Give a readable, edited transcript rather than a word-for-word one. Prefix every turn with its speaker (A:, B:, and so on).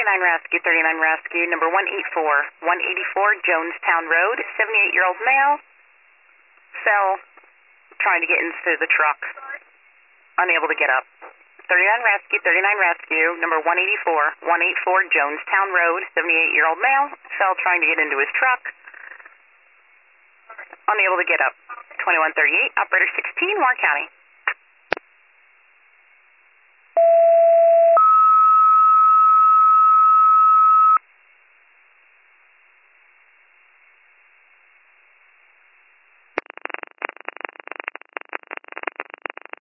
A: Rescue, 39 Rescue, number 184, 184 Jonestown Road, 78-year-old male, fell trying to get into the truck, unable to get up. 39 Rescue, number 184, 184 Jonestown Road, 78-year-old male, fell trying to get into his truck, unable to get up. 2138, operator 16, Warren County.